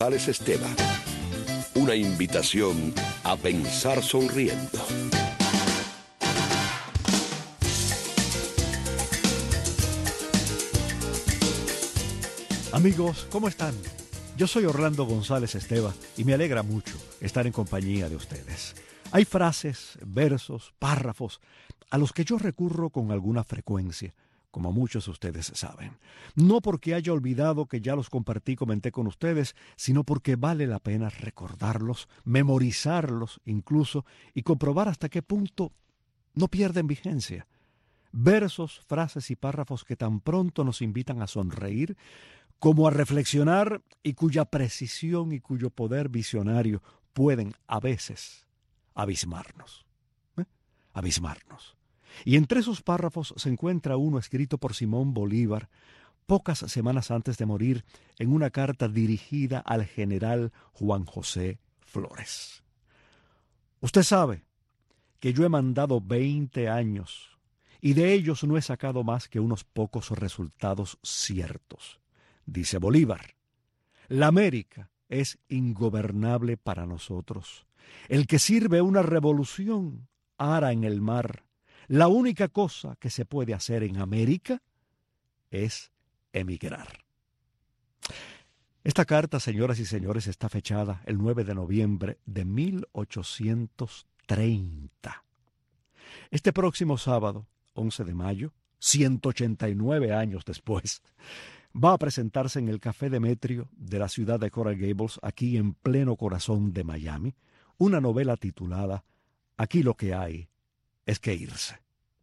González Esteban. Una invitación a pensar sonriendo. Amigos, ¿cómo están? Yo soy Orlando González Esteban y me alegra mucho estar en compañía de ustedes. Hay frases, versos, párrafos a los que yo recurro con alguna frecuencia, como muchos de ustedes saben. No porque haya olvidado que ya los compartí, comenté con ustedes, sino porque vale la pena recordarlos, memorizarlos incluso y comprobar hasta qué punto no pierden vigencia. Versos, frases y párrafos que tan pronto nos invitan a sonreír como a reflexionar y cuya precisión y cuyo poder visionario pueden a veces abismarnos. Abismarnos. Y entre esos párrafos se encuentra uno escrito por Simón Bolívar pocas semanas antes de morir en una carta dirigida al general Juan José Flores. Usted sabe que yo he mandado 20 años y de ellos no he sacado más que unos pocos resultados ciertos. Dice Bolívar, la América es ingobernable para nosotros. El que sirve una revolución ara en el mar. La única cosa que se puede hacer en América es emigrar. Esta carta, señoras y señores, está fechada el 9 de noviembre de 1830. Este próximo sábado, 11 de mayo, 189 años después, va a presentarse en el Café Demetrio de la ciudad de Coral Gables, aquí en pleno corazón de Miami, una novela titulada Aquí lo que hay es que irse.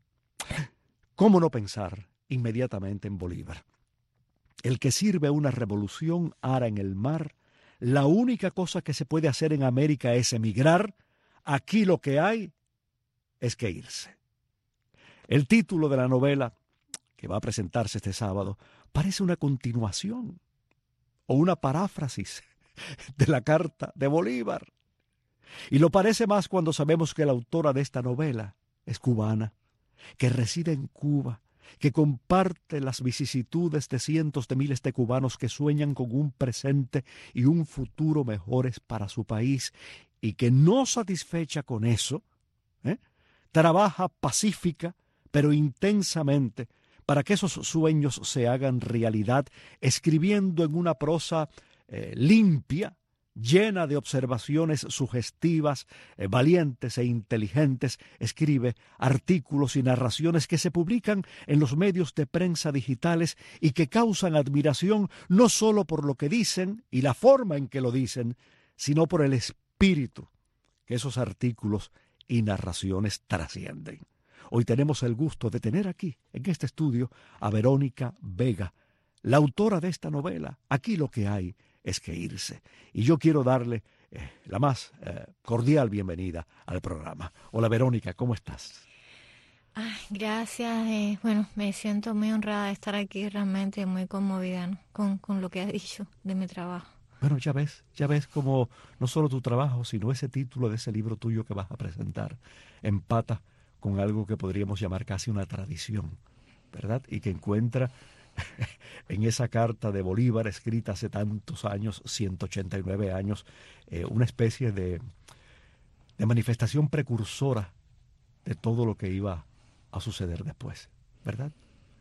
¿Cómo no pensar inmediatamente en Bolívar? El que sirve una revolución ara en el mar. La única cosa que se puede hacer en América es emigrar. Aquí lo que hay es que irse. El título de la novela, que va a presentarse este sábado, parece una continuación o una paráfrasis de la carta de Bolívar. Y lo parece más cuando sabemos que la autora de esta novela es cubana, que reside en Cuba, que comparte las vicisitudes de cientos de miles de cubanos que sueñan con un presente y un futuro mejores para su país y que no satisfecha con eso, trabaja pacífica pero intensamente para que esos sueños se hagan realidad, escribiendo en una prosa limpia, llena de observaciones sugestivas, valientes e inteligentes. Escribe artículos y narraciones que se publican en los medios de prensa digitales y que causan admiración no solo por lo que dicen y la forma en que lo dicen, sino por el espíritu que esos artículos y narraciones trascienden. Hoy tenemos el gusto de tener aquí, en este estudio, a Verónica Vega, la autora de esta novela. Aquí lo que hay es que irse. Y yo quiero darle la más cordial bienvenida al programa. Hola Verónica, ¿cómo estás? Gracias. Bueno, me siento muy honrada de estar aquí, realmente muy conmovida, ¿no? con lo que has dicho de mi trabajo. Bueno, ya ves como no solo tu trabajo, sino ese título de ese libro tuyo que vas a presentar empata con algo que podríamos llamar casi una tradición, ¿verdad? Y que encuentra en esa carta de Bolívar escrita hace tantos años, 189 años, una especie de manifestación precursora de todo lo que iba a suceder después, ¿verdad?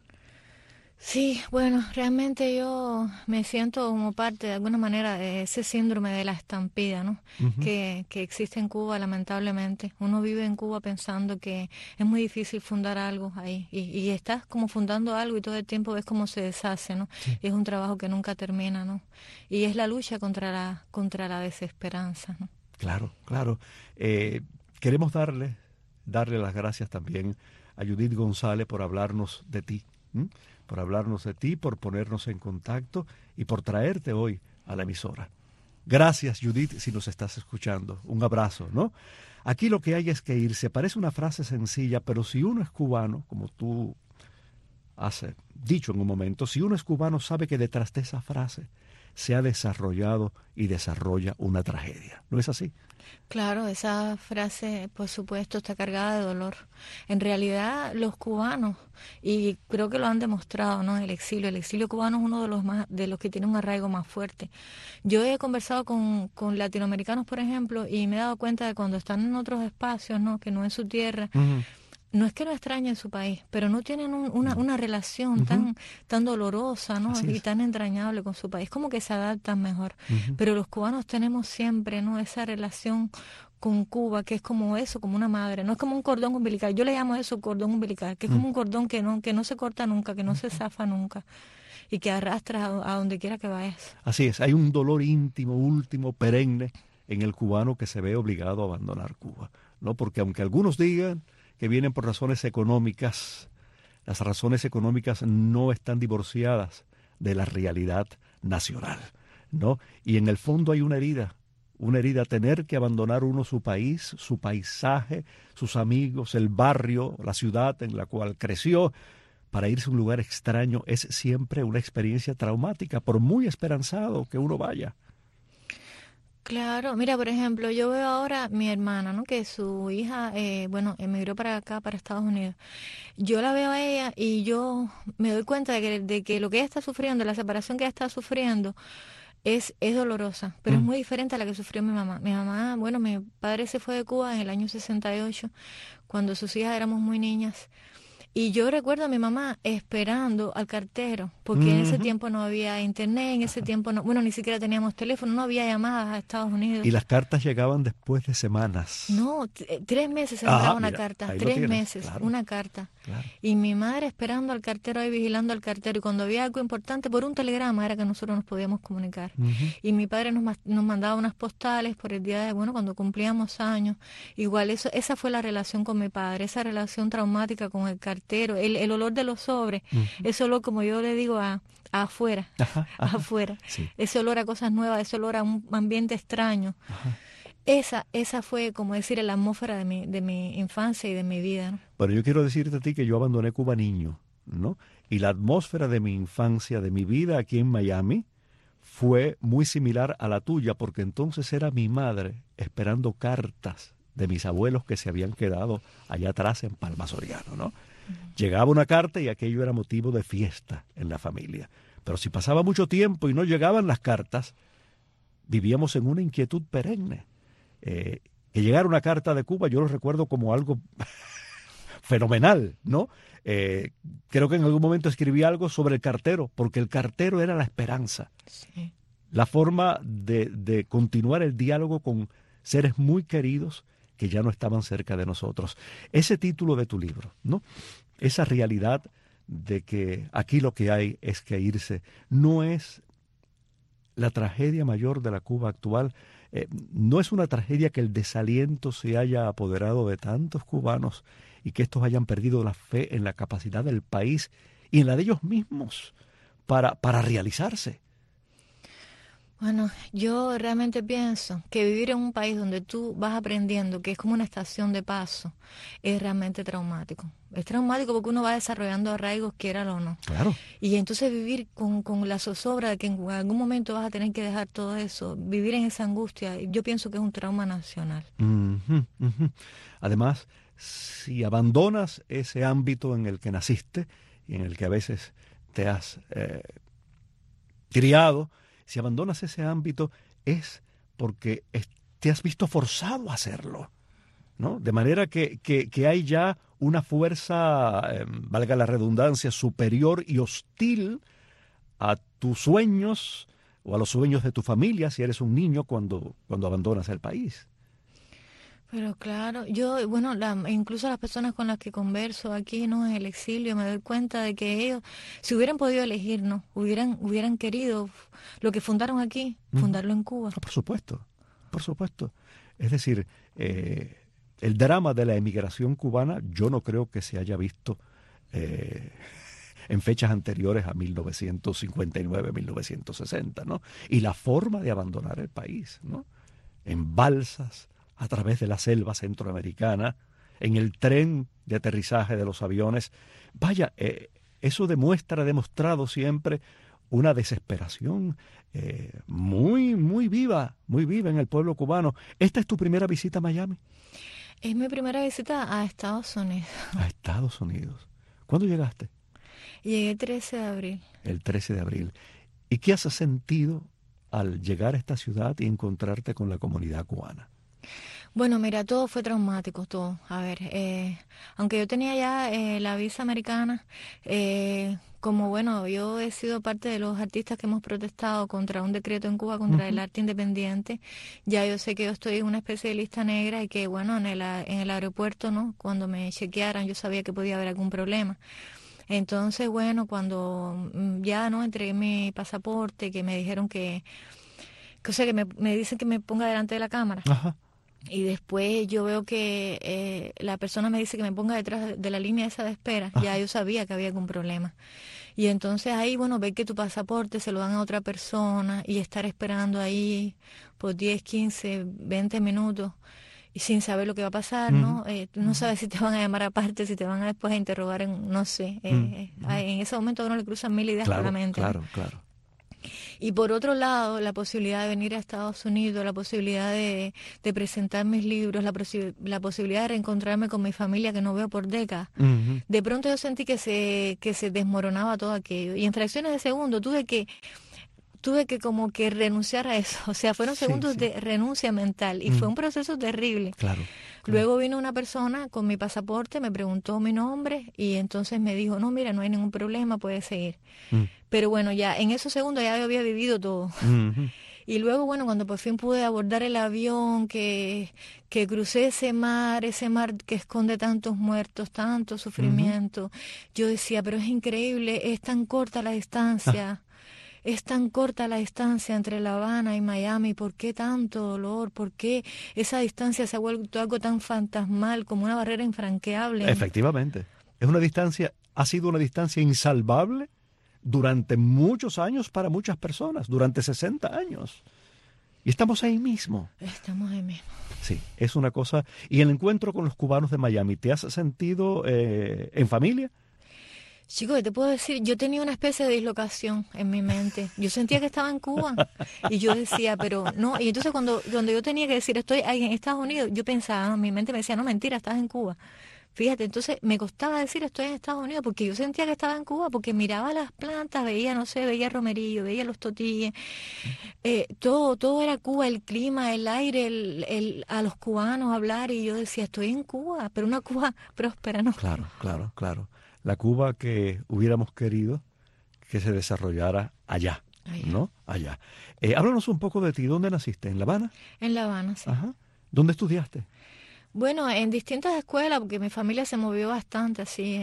Sí, bueno, realmente yo me siento como parte de alguna manera de ese síndrome de la estampida, ¿no? Uh-huh. que existe en Cuba, lamentablemente. Uno vive en Cuba pensando que es muy difícil fundar algo ahí y estás como fundando algo y todo el tiempo ves cómo se deshace, ¿no? Sí. Y es un trabajo que nunca termina, ¿no? Y es la lucha contra la desesperanza, ¿no? Claro. Queremos darle las gracias también a Judith González por hablarnos de ti. Por hablarnos de ti, por ponernos en contacto y por traerte hoy a la emisora. Gracias, Judith, si nos estás escuchando. Un abrazo, ¿no? Aquí lo que hay es que irse. Parece una frase sencilla, pero si uno es cubano, como tú has dicho en un momento, si uno es cubano sabe que detrás de esa frase se ha desarrollado y desarrolla una tragedia. ¿No es así? Claro, esa frase, por supuesto, está cargada de dolor. En realidad, los cubanos, y creo que lo han demostrado, ¿no? El exilio cubano es uno de los que tiene un arraigo más fuerte. Yo he conversado con latinoamericanos, por ejemplo, y me he dado cuenta de cuando están en otros espacios, ¿no? Que no es su tierra. Uh-huh. No es que no extrañen su país, pero no tienen una relación tan dolorosa, ¿no? Y tan entrañable con su país, como que se adaptan mejor. Pero los cubanos tenemos siempre, ¿no? Esa relación con Cuba, que es como eso, como una madre, no es como un cordón umbilical. Yo le llamo eso cordón umbilical, que es como un cordón que no se corta nunca, que no se zafa nunca y que arrastras a donde quiera que vayas. Así es, hay un dolor íntimo, último, perenne en el cubano que se ve obligado a abandonar Cuba, ¿no? Porque aunque algunos digan que vienen por razones económicas, las razones económicas no están divorciadas de la realidad nacional, ¿no? Y en el fondo hay una herida, tener que abandonar uno su país, su paisaje, sus amigos, el barrio, la ciudad en la cual creció, para irse a un lugar extraño es siempre una experiencia traumática, por muy esperanzado que uno vaya. Claro, mira, por ejemplo, yo veo ahora mi hermana, ¿no? Que su hija, emigró para acá, para Estados Unidos. Yo la veo a ella y yo me doy cuenta de que lo que ella está sufriendo, la separación que ella está sufriendo, es dolorosa, pero es muy diferente a la que sufrió mi mamá. Mi mamá, mi padre se fue de Cuba en el año 68, cuando sus hijas éramos muy niñas. Y yo recuerdo a mi mamá esperando al cartero, porque en ese tiempo no había internet, en ese tiempo ni siquiera teníamos teléfono, no había llamadas a Estados Unidos. Y las cartas llegaban después de semanas. No, 3 meses se mandaba una carta, 3 meses, claro. Una carta. Claro. Y mi madre esperando al cartero ahí, vigilando al cartero, y cuando había algo importante, por un telegrama era que nosotros nos podíamos comunicar. Y mi padre nos mandaba unas postales por el día de, cuando cumplíamos años. Igual esa fue la relación con mi padre, esa relación traumática con el cartero. El olor de los sobres, ese olor, como yo le digo, afuera, afuera. Sí. Ese olor a cosas nuevas, ese olor a un ambiente extraño. Esa fue, como decir, la atmósfera de mi infancia y de mi vida, ¿no? Pero yo quiero decirte a ti que yo abandoné Cuba niño, ¿no? Y la atmósfera de mi infancia, de mi vida aquí en Miami, fue muy similar a la tuya, porque entonces era mi madre esperando cartas de mis abuelos que se habían quedado allá atrás en Palma Soriano, ¿no? Llegaba una carta y aquello era motivo de fiesta en la familia. Pero si pasaba mucho tiempo y no llegaban las cartas, vivíamos en una inquietud perenne. Que llegara una carta de Cuba, yo lo recuerdo como algo fenomenal, ¿no? Creo que en algún momento escribí algo sobre el cartero, porque el cartero era la esperanza. Sí. La forma de continuar el diálogo con seres muy queridos que ya no estaban cerca de nosotros. Ese título de tu libro, ¿no? Esa realidad de que aquí lo que hay es que irse, no es la tragedia mayor de la Cuba actual. No es una tragedia que el desaliento se haya apoderado de tantos cubanos y que estos hayan perdido la fe en la capacidad del país y en la de ellos mismos para realizarse. Bueno, yo realmente pienso que vivir en un país donde tú vas aprendiendo, que es como una estación de paso, es realmente traumático. Es traumático porque uno va desarrollando arraigos, quiera o no. Claro. Y entonces vivir con la zozobra de que en algún momento vas a tener que dejar todo eso, vivir en esa angustia, yo pienso que es un trauma nacional. Además, si abandonas ese ámbito en el que naciste y en el que a veces te has criado, si abandonas ese ámbito es porque te has visto forzado a hacerlo, ¿no? De manera que hay ya una fuerza, valga la redundancia, superior y hostil a tus sueños o a los sueños de tu familia si eres un niño cuando abandonas el país. Pero claro, incluso las personas con las que converso aquí, ¿no? En el exilio, me doy cuenta de que ellos, si hubieran podido elegir, ¿no? Hubieran querido lo que fundaron aquí, fundarlo en Cuba. Por supuesto. Es decir, el drama de la emigración cubana yo no creo que se haya visto en fechas anteriores a 1959, 1960, ¿no? Y la forma de abandonar el país, ¿no? En balsas, a través de la selva centroamericana, en el tren de aterrizaje de los aviones. Vaya, eso ha demostrado siempre una desesperación muy, muy viva en el pueblo cubano. ¿Esta es tu primera visita a Miami? Es mi primera visita a Estados Unidos. A Estados Unidos. ¿Cuándo llegaste? Llegué el 13 de abril. El 13 de abril. ¿Y qué has sentido al llegar a esta ciudad y encontrarte con la comunidad cubana? Bueno, mira, todo fue traumático, todo. A ver, aunque yo tenía ya la visa americana, como bueno, yo he sido parte de los artistas que hemos protestado contra un decreto en Cuba contra el arte independiente, ya yo sé que yo estoy en una especie de lista negra y que bueno, en el aeropuerto, ¿no? Cuando me chequearan yo sabía que podía haber algún problema. Entonces, bueno, cuando ya no entregué mi pasaporte, que me dijeron o sea, que me dicen que me ponga delante de la cámara. Ajá. Y después yo veo que la persona me dice que me ponga detrás de la línea esa de espera. Ajá. Ya yo sabía que había algún problema. Y entonces ahí, bueno, ver que tu pasaporte se lo dan a otra persona y estar esperando ahí por 10, 15, 20 minutos y sin saber lo que va a pasar, ¿no? Tú no sabes si te van a llamar aparte, si te van a después a interrogar, no sé. En ese momento a uno le cruzan mil ideas por la mente. Claro. Y por otro lado, la posibilidad de venir a Estados Unidos, la posibilidad de presentar mis libros, la posibilidad de reencontrarme con mi familia que no veo por décadas. De pronto yo sentí que se desmoronaba todo aquello. Y en fracciones de segundo tuve que como que renunciar a eso. O sea, fueron segundos de renuncia mental y fue un proceso terrible. Claro. Luego vino una persona con mi pasaporte, me preguntó mi nombre y entonces me dijo, no, mira, no hay ningún problema, puedes seguir. Pero bueno, ya en esos segundos ya yo había vivido todo. Y luego, bueno, cuando por fin pude abordar el avión, que crucé ese mar que esconde tantos muertos, tanto sufrimiento, yo decía, pero es increíble, es tan corta la distancia. Es tan corta la distancia entre La Habana y Miami, ¿por qué tanto dolor? ¿Por qué esa distancia se ha vuelto algo tan fantasmal como una barrera infranqueable? Efectivamente. Ha sido una distancia insalvable durante muchos años para muchas personas, durante 60 años. Y estamos ahí mismo. Estamos ahí mismo. Sí, es una cosa. ¿Y el encuentro con los cubanos de Miami, te has sentido en familia? Chico, te puedo decir, yo tenía una especie de dislocación en mi mente. Yo sentía que estaba en Cuba y yo decía, pero no. Y entonces cuando yo tenía que decir estoy ahí en Estados Unidos, yo pensaba, mi mente me decía, no, mentira, estás en Cuba. Fíjate, entonces me costaba decir estoy en Estados Unidos porque yo sentía que estaba en Cuba, porque miraba las plantas, veía, no sé, veía romerillo, veía los totilles, todo era Cuba, el clima, el aire, a los cubanos hablar y yo decía, estoy en Cuba, pero una Cuba próspera, ¿no? Claro. La Cuba que hubiéramos querido que se desarrollara allá. ¿No? Allá. Háblanos un poco de ti. ¿Dónde naciste? ¿En La Habana? En La Habana, sí. Ajá. ¿Dónde estudiaste? Bueno, en distintas escuelas, porque mi familia se movió bastante, así.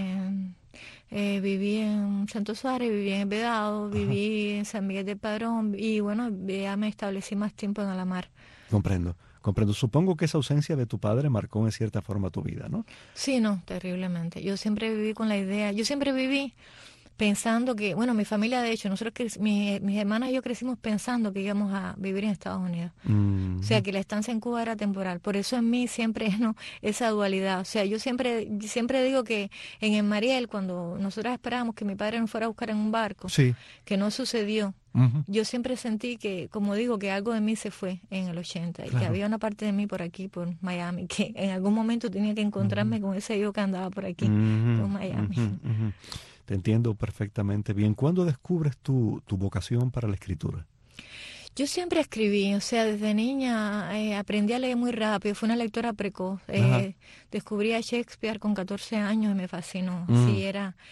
Viví en Santo Suárez, viví en Vedado, viví en San Miguel del Padrón y bueno, ya me establecí más tiempo en Alamar. Comprendo. Supongo que esa ausencia de tu padre marcó en cierta forma tu vida, ¿no? Sí, no, terriblemente. Yo siempre viví con la idea, yo siempre viví pensando que, bueno, mi familia, de hecho, mis hermanas y yo crecimos pensando que íbamos a vivir en Estados Unidos. O sea, que la estancia en Cuba era temporal. Por eso en mí siempre esa dualidad. O sea, yo siempre digo que en el Mariel, cuando nosotros esperábamos que mi padre nos fuera a buscar en un barco, que no sucedió, yo siempre sentí que, como digo, que algo de mí se fue en el 80 y que había una parte de mí por aquí, por Miami, que en algún momento tenía que encontrarme con ese yo que andaba por aquí, por Miami. Te entiendo perfectamente bien. ¿Cuándo descubres tu vocación para la escritura? Yo siempre escribí, o sea, desde niña aprendí a leer muy rápido, fui una lectora precoz. Descubrí a Shakespeare con 14 años y me fascinó. Sí,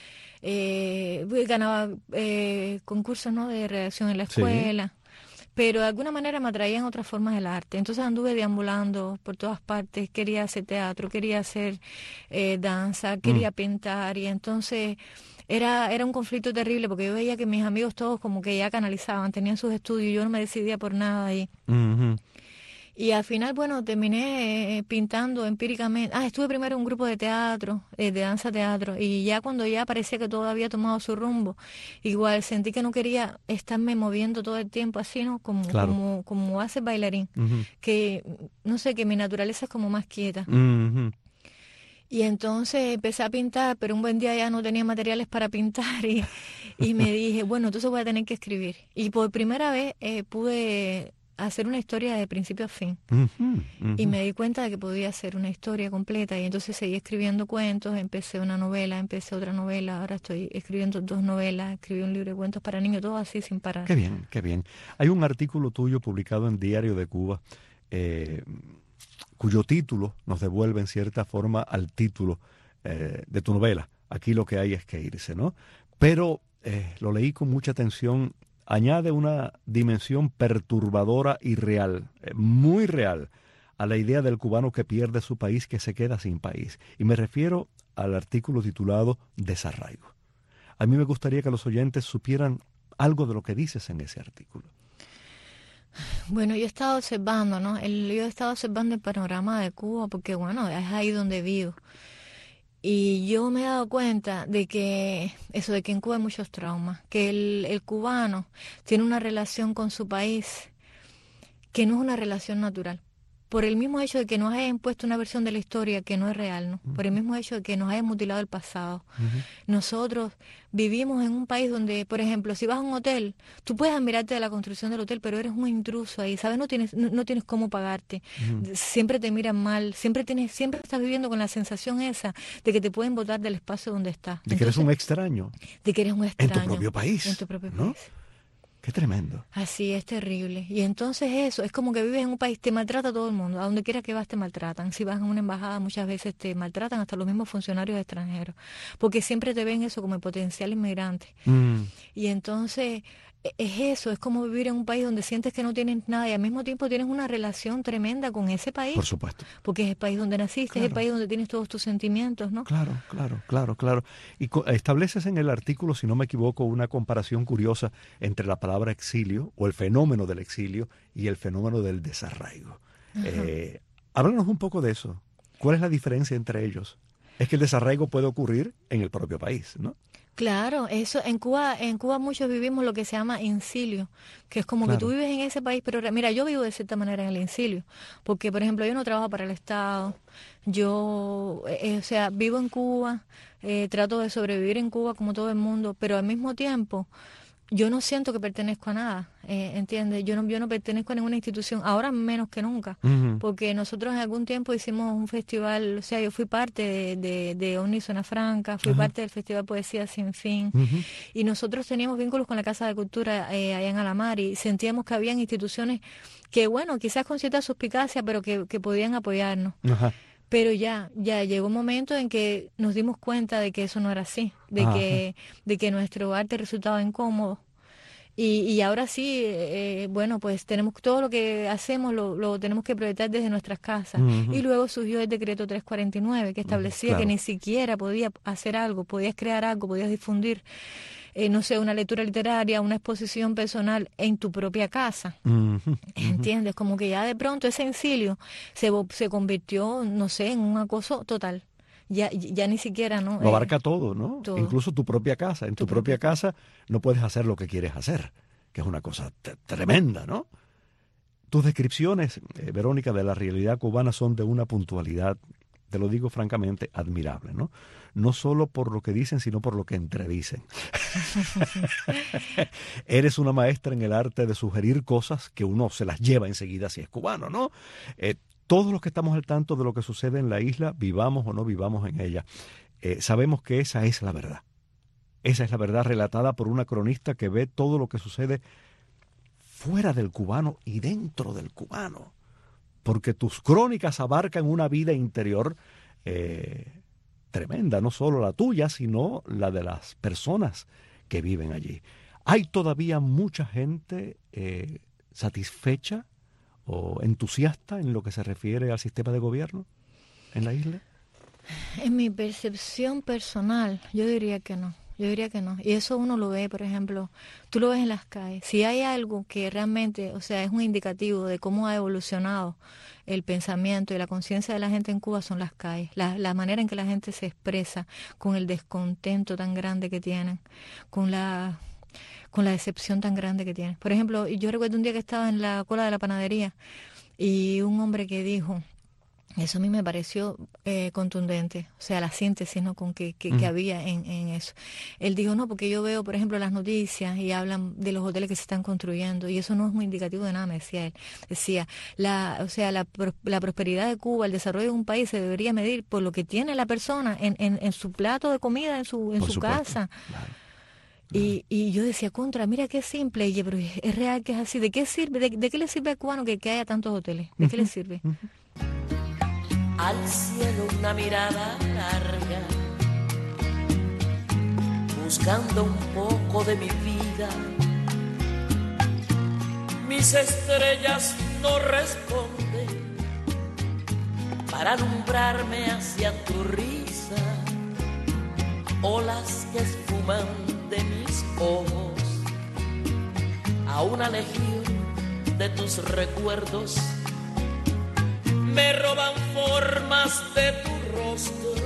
ganaba concursos, ¿no?, de redacción en la escuela. Pero de alguna manera me atraían otras formas del arte. Entonces anduve deambulando por todas partes, quería hacer teatro, quería hacer danza, quería pintar y entonces era un conflicto terrible porque yo veía que mis amigos todos como que ya canalizaban, tenían sus estudios y yo no me decidía por nada ahí. Y al final, bueno, terminé pintando empíricamente. Estuve primero en un grupo de teatro, de danza-teatro, y ya cuando ya parecía que todo había tomado su rumbo, igual sentí que no quería estarme moviendo todo el tiempo así, ¿no? Como hace bailarín, que, no sé, que mi naturaleza es como más quieta. Y entonces empecé a pintar, pero un buen día ya no tenía materiales para pintar y me dije, bueno, entonces voy a tener que escribir. Y por primera vez pude hacer una historia de principio a fin. Y me di cuenta de que podía hacer una historia completa y entonces seguí escribiendo cuentos, empecé una novela, empecé otra novela, ahora estoy escribiendo 2 novelas, escribí un libro de cuentos para niños, todo así sin parar. Qué bien, qué bien. Hay un artículo tuyo publicado en Diario de Cuba, cuyo título nos devuelve en cierta forma al título de tu novela. Aquí lo que hay es que irse, ¿no? Pero lo leí con mucha atención. Añade una dimensión perturbadora y real, muy real, a la idea del cubano que pierde su país, que se queda sin país. Y me refiero al artículo titulado Desarraigo. A mí me gustaría que los oyentes supieran algo de lo que dices en ese artículo. Bueno, yo he estado observando, ¿no? Yo he estado observando el panorama de Cuba porque, bueno, es ahí donde vivo. Y yo me he dado cuenta de que de que en Cuba hay muchos traumas, que el cubano tiene una relación con su país que no es una relación natural. Por el mismo hecho de que nos hayan impuesto una versión de la historia que no es real, ¿no? Por el mismo hecho de que nos hayan mutilado el pasado. Nosotros vivimos en un país donde, por ejemplo, si vas a un hotel, tú puedes admirarte de la construcción del hotel, pero eres un intruso ahí, ¿sabes? No tienes cómo pagarte. Siempre te miran mal, siempre estás viviendo con la sensación esa de que te pueden botar del espacio donde estás. De que eres un extraño. De que eres un extraño. En tu propio país. En tu propio ¿no? país. Qué tremendo. Así es, terrible. Y entonces eso, es como que vives en un país, te maltrata todo el mundo, a donde quiera que vas te maltratan. Si vas a una embajada muchas veces te maltratan, hasta los mismos funcionarios extranjeros, porque siempre te ven eso como el potencial inmigrante. Y entonces es eso, es como vivir en un país donde sientes que no tienes nada y al mismo tiempo tienes una relación tremenda con ese país. Por supuesto. Porque es el país donde naciste, claro. Es el país donde tienes todos tus sentimientos, ¿no? Claro. Y estableces en el artículo, si no me equivoco, una comparación curiosa entre la palabra exilio o el fenómeno del exilio y el fenómeno del desarraigo. Háblanos un poco de eso. ¿Cuál es la diferencia entre ellos? Es que el desarraigo puede ocurrir en el propio país, ¿no? Claro, eso en Cuba muchos vivimos lo que se llama incilio, que es como que tú vives en ese país, pero mira, yo vivo de cierta manera en el incilio, porque por ejemplo yo no trabajo para el Estado, yo, vivo en Cuba, trato de sobrevivir en Cuba como todo el mundo, pero al mismo tiempo yo no siento que pertenezco a nada, ¿entiendes? Yo no pertenezco a ninguna institución, ahora menos que nunca, porque nosotros en algún tiempo hicimos un festival, o sea, yo fui parte de OVNI Zona Franca, fui parte del Festival Poesía Sin Fin, y nosotros teníamos vínculos con la Casa de Cultura allá en Alamar, y sentíamos que habían instituciones que, bueno, quizás con cierta suspicacia, pero que podían apoyarnos. Pero ya llegó un momento en que nos dimos cuenta de que eso no era así, de que nuestro arte resultaba incómodo. Y ahora sí, bueno, pues tenemos todo lo que hacemos, lo tenemos que proyectar desde nuestras casas. Y luego surgió el decreto 349, que establecía que ni siquiera podías hacer algo, podías crear algo, podías difundir, no sé, una lectura literaria, una exposición personal en tu propia casa. ¿Entiendes? Como que ya de pronto ese exilio se convirtió, no sé, en un acoso total. Ya ni siquiera, ¿no? Lo abarca todo, ¿no? Todo. Incluso tu propia casa. En tu propia casa no puedes hacer lo que quieres hacer, que es una cosa tremenda, ¿no? Tus descripciones, Verónica, de la realidad cubana son de una puntualidad, te lo digo francamente, admirable, ¿no? No solo por lo que dicen, sino por lo que entredicen. Eres una maestra en el arte de sugerir cosas que uno se las lleva enseguida si es cubano, ¿no? Todos los que estamos al tanto de lo que sucede en la isla, vivamos o no vivamos en ella, sabemos que esa es la verdad. Esa es la verdad relatada por una cronista que ve todo lo que sucede fuera del cubano y dentro del cubano. Porque tus crónicas abarcan una vida interior tremenda, no solo la tuya, sino la de las personas que viven allí. ¿Hay todavía mucha gente satisfecha o entusiasta en lo que se refiere al sistema de gobierno en la isla? En mi percepción personal, yo diría que no. Y eso uno lo ve, por ejemplo, tú lo ves en las calles. Si hay algo que realmente, o sea, es un indicativo de cómo ha evolucionado el pensamiento y la conciencia de la gente en Cuba son las calles. La manera en que la gente se expresa, con el descontento tan grande que tienen, con la decepción tan grande que tienen. Por ejemplo, yo recuerdo un día que estaba en la cola de la panadería y un hombre que dijo, Eso a mí me pareció contundente, o sea, la síntesis, ¿no?, con que había en eso. Él dijo, no, porque yo veo, por ejemplo, las noticias y hablan de los hoteles que se están construyendo y eso no es muy indicativo de nada, me decía él. Decía, la prosperidad de Cuba, el desarrollo de un país se debería medir por lo que tiene la persona en su plato de comida, en su casa. Claro. Y yo decía, mira qué simple, y pero es real que es así. ¿De qué sirve? ¿De qué le sirve al cubano que haya tantos hoteles? ¿De qué le sirve? Al cielo una mirada larga, buscando un poco de mi vida. Mis estrellas no responden para alumbrarme hacia tu risa. Olas que esfuman de mis ojos a una legión de tus recuerdos. Me roban formas de tu rostro,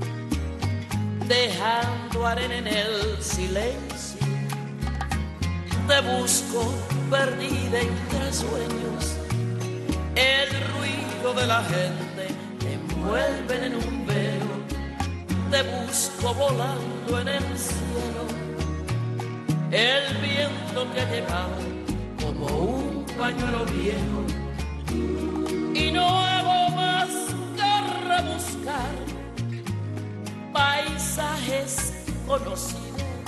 dejando arena en el silencio. Te busco perdida entre sueños. El ruido de la gente me envuelve en un velo. Te busco volando en el cielo. El viento te ha llevado como un pañuelo viejo. Y no hago más que rebuscar paisajes conocidos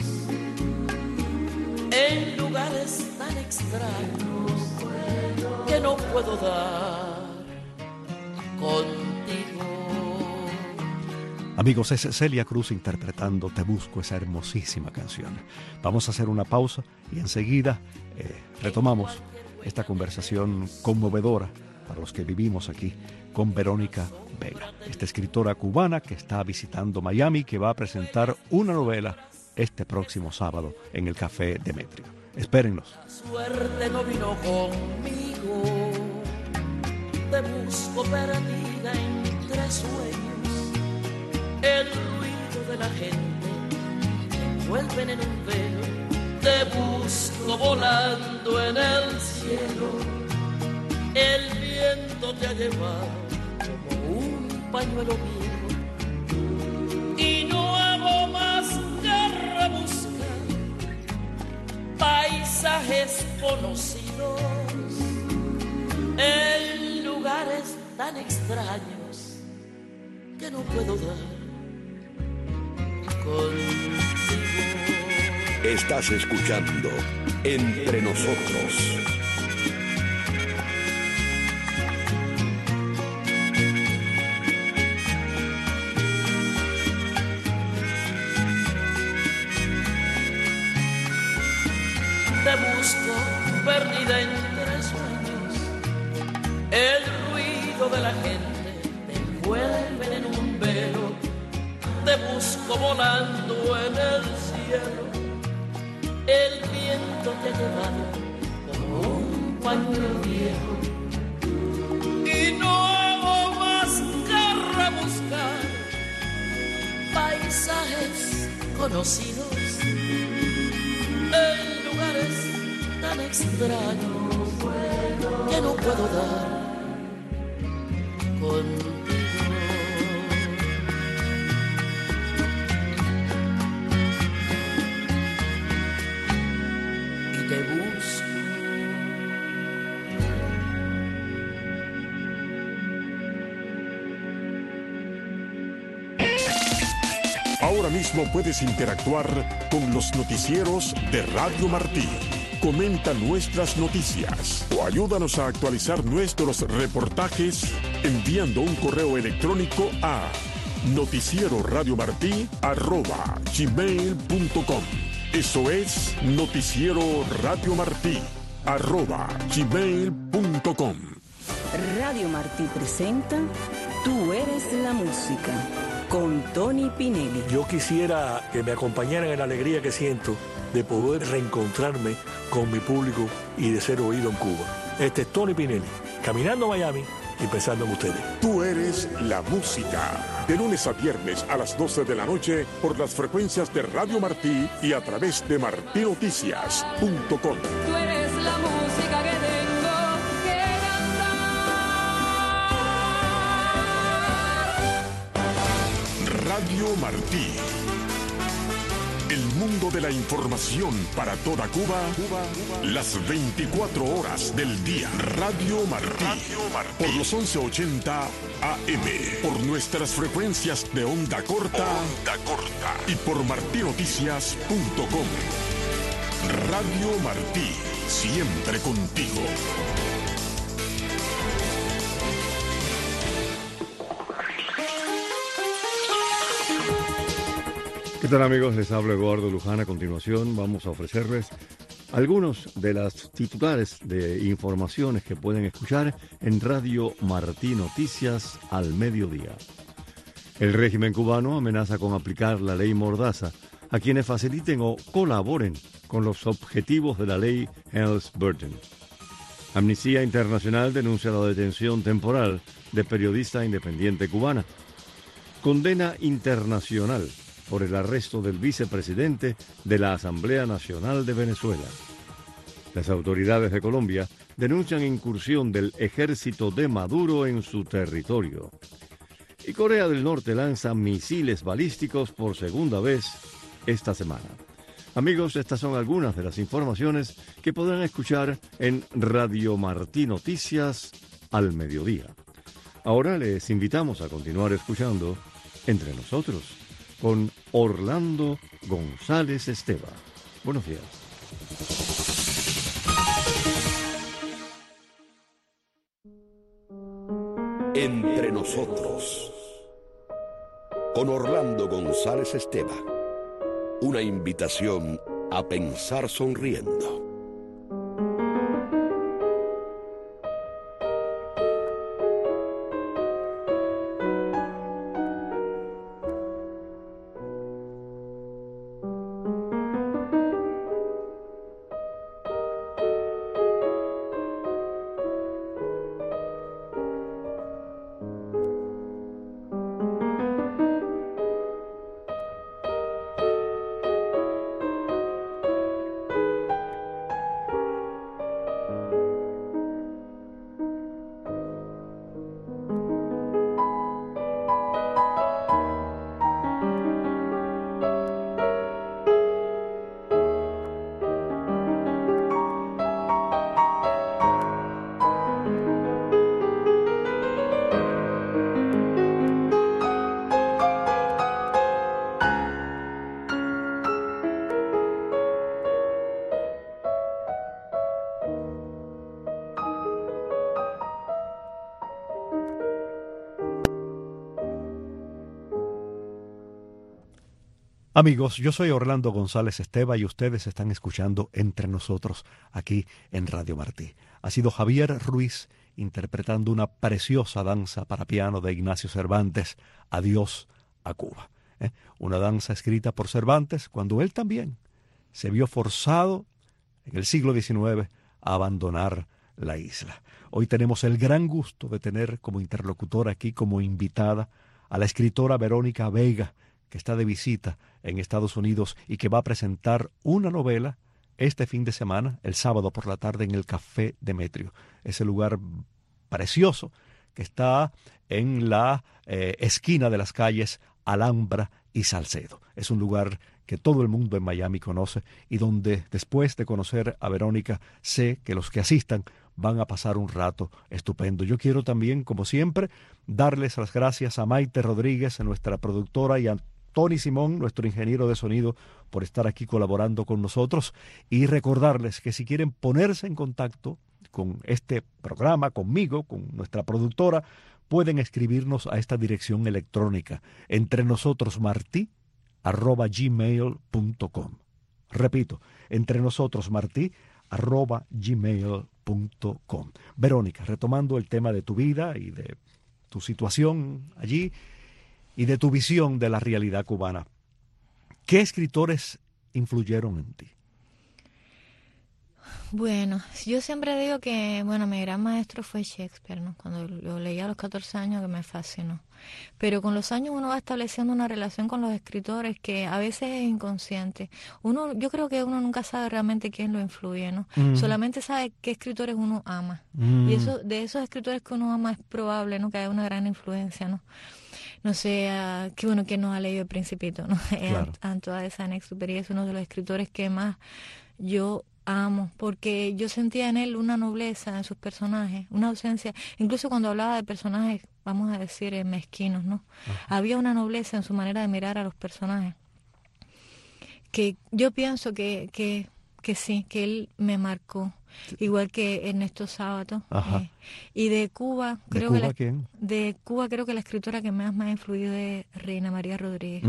en lugares tan extraños que no puedo dar contigo. Amigos, es Celia Cruz interpretando Te Busco, esa hermosísima canción. Vamos a hacer una pausa y enseguida retomamos esta conversación conmovedora para los que vivimos aquí con Verónica Vega, esta escritora cubana que está visitando Miami, que va a presentar una novela este próximo sábado en el Café Demetrio. Espérennos. La suerte no vino conmigo, te busco perdida entre sueños. El ruido de la gente me envuelven en un velo. Te busco volando en el cielo. El viento te ha llevado como un pañuelo viejo. Y no hago más que rebuscar paisajes conocidos en lugares tan extraños que no puedo dar contigo. Estás escuchando Entre Nosotros. Te busco perdida entre sueños. El ruido de la gente te envuelve en un velo. Te busco volando en el cielo. El viento te ha llevado como un pañuelo viejo. Y no hago más que rebuscar paisajes conocidos en lugares tan extraños que no puedo dar contigo. Y te busco. Ahora mismo puedes interactuar con los noticieros de Radio Martí. Comenta nuestras noticias o ayúdanos a actualizar nuestros reportajes enviando un correo electrónico a noticieroradiomartí@gmail.com. Eso es noticieroradiomartí@gmail.com. Radio Martí presenta Tú eres la música, con Tony Pinelli. Yo quisiera que me acompañaran en la alegría que siento de poder reencontrarme con mi público y de ser oído en Cuba. Este es Tony Pinelli, caminando a Miami y pensando en ustedes. Tú eres la música. De lunes a viernes a las 12 de la noche por las frecuencias de Radio Martí y a través de martinoticias.com. Tú eres la música que tengo que cantar. Radio Martí. El mundo de la información para toda Cuba, las 24 horas del día. Radio Martí. Por los 1180 AM. Por nuestras frecuencias de onda corta. Y por martinoticias.com. Radio Martí. Siempre contigo. ¿Qué tal, amigos? Les habla Eduardo Luján. A continuación vamos a ofrecerles algunos de las titulares de informaciones que pueden escuchar en Radio Martí Noticias al mediodía. El régimen cubano amenaza con aplicar la ley Mordaza a quienes faciliten o colaboren con los objetivos de la ley Helms-Burton. Amnistía Internacional denuncia la detención temporal de periodista independiente cubana. Condena internacional por el arresto del vicepresidente de la Asamblea Nacional de Venezuela. Las autoridades de Colombia denuncian incursión del ejército de Maduro en su territorio. Y Corea del Norte lanza misiles balísticos por segunda vez esta semana. Amigos, estas son algunas de las informaciones que podrán escuchar en Radio Martí Noticias al mediodía. Ahora les invitamos a continuar escuchando Entre Nosotros con Orlando González Esteva. Buenos días. Entre Nosotros con Orlando González Esteva. Una invitación a pensar sonriendo. Amigos, yo soy Orlando González Esteva y ustedes están escuchando Entre Nosotros aquí en Radio Martí. Ha sido Javier Ruiz interpretando una preciosa danza para piano de Ignacio Cervantes, Adiós a Cuba. Una danza escrita por Cervantes cuando él también se vio forzado en el siglo XIX a abandonar la isla. Hoy tenemos el gran gusto de tener como interlocutora aquí, como invitada, a la escritora Verónica Vega, que está de visita en Estados Unidos y que va a presentar una novela este fin de semana, el sábado por la tarde, en el Café Demetrio. Ese lugar precioso que está en la esquina de las calles Alhambra y Salcedo. Es un lugar que todo el mundo en Miami conoce y donde, después de conocer a Verónica, sé que los que asistan van a pasar un rato estupendo. Yo quiero también, como siempre, darles las gracias a Maite Rodríguez, nuestra productora, y a Tony Simón, nuestro ingeniero de sonido, por estar aquí colaborando con nosotros, y recordarles que si quieren ponerse en contacto con este programa, conmigo, con nuestra productora, pueden escribirnos a esta dirección electrónica, entrenosotros@gmail.com. Repito, entrenosotros@gmail.com. Verónica, retomando el tema de tu vida y de tu situación allí, y de tu visión de la realidad cubana, ¿qué escritores influyeron en ti? Bueno, yo siempre digo que, mi gran maestro fue Shakespeare, ¿no? Cuando lo leí a los 14 años, que me fascinó. Pero con los años uno va estableciendo una relación con los escritores que a veces es inconsciente. Yo creo que uno nunca sabe realmente quién lo influye, ¿no? Solamente sabe qué escritores uno ama. Y de esos escritores que uno ama es probable, ¿no?, que haya una gran influencia, ¿no? no sé, qué bueno que nos ha leído El Principito, ¿no? Claro. Antoine de Saint-Exupéry es uno de los escritores que más yo amo, porque yo sentía en él una nobleza en sus personajes, una ausencia, incluso cuando hablaba de personajes, vamos a decir, mezquinos, ¿no? Ajá. Había una nobleza en su manera de mirar a los personajes, que yo pienso que sí, que él me marcó, igual que Ernesto Sábato. Y de Cuba, creo de Cuba creo que la escritora que más me ha influido es Reina María Rodríguez.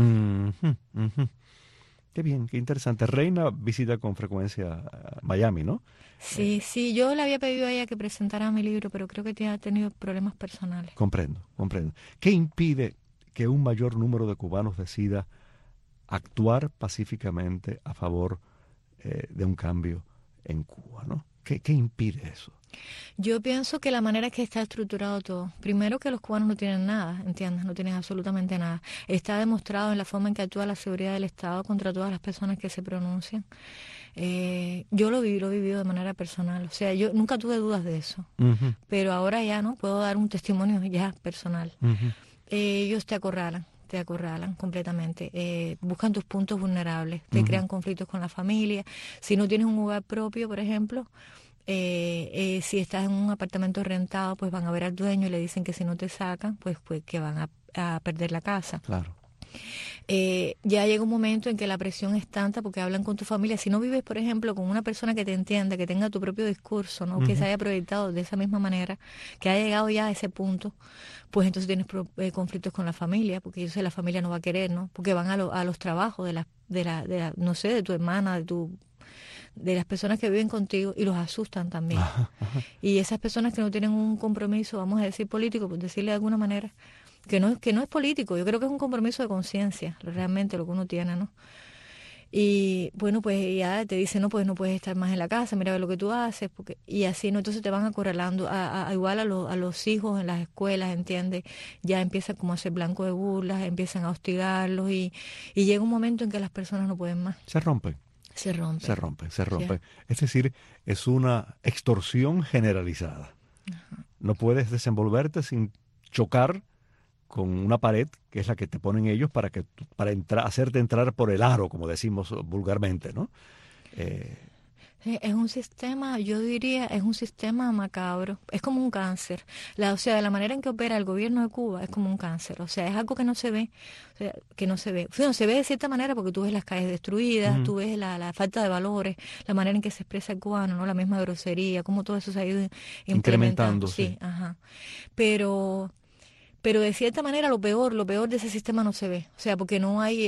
Qué bien, qué interesante. Reina visita con frecuencia Miami, ¿no? Sí, yo le había pedido a ella que presentara mi libro, pero creo que ha tenido problemas personales. Comprendo. ¿Qué impide que un mayor número de cubanos decida actuar pacíficamente a favor de un cambio en Cuba, ¿no? ¿Qué impide eso? Yo pienso que la manera que está estructurado todo, primero que los cubanos no tienen nada, ¿entiendes? No tienen absolutamente nada. Está demostrado en la forma en que actúa la seguridad del Estado contra todas las personas que se pronuncian. Yo lo he vivido de manera personal, o sea, yo nunca tuve dudas de eso, pero ahora ya no puedo dar un testimonio ya personal. Ellos te acorralan completamente, buscan tus puntos vulnerables, te crean conflictos con la familia. Si no tienes un hogar propio, por ejemplo, si estás en un apartamento rentado, pues van a ver al dueño y le dicen que si no te sacan, pues que van a perder la casa. Claro. Ya llega un momento en que la presión es tanta porque hablan con tu familia. Si no vives, por ejemplo, con una persona que te entienda, que tenga tu propio discurso, ¿no? Que se haya proyectado de esa misma manera, que haya llegado ya a ese punto, pues entonces tienes conflictos con la familia, porque yo sé la familia no va a querer, ¿no? Porque van a los trabajos de la no sé, de tu hermana, de las personas que viven contigo y los asustan también. Y esas personas que no tienen un compromiso, vamos a decir político, por decirle de alguna manera, que no es político, yo creo que es un compromiso de conciencia, realmente lo que uno tiene, ¿no? Y bueno, pues ya te dicen, no, pues no puedes estar más en la casa, mira lo que tú haces, y así, ¿no? Entonces te van acorralando, igual a los hijos en las escuelas, ¿entiendes? Ya empiezan como a ser blanco de burlas, empiezan a hostigarlos y llega un momento en que las personas no pueden más. Se rompen. Se rompe. Yeah. Es decir, es una extorsión generalizada. No puedes desenvolverte sin chocar con una pared, que es la que te ponen ellos para hacerte entrar por el aro, como decimos vulgarmente, ¿no? Es un sistema, yo diría, es un sistema macabro, es como un cáncer. O sea, de la manera en que opera el gobierno de Cuba es como un cáncer, o sea, es algo que no se ve, Bueno, se ve de cierta manera porque tú ves las calles destruidas, tú ves la falta de valores, la manera en que se expresa el cubano, ¿no? La misma grosería, cómo todo eso se ha ido incrementando. Sí, Pero de cierta manera lo peor de ese sistema no se ve, o sea, porque no hay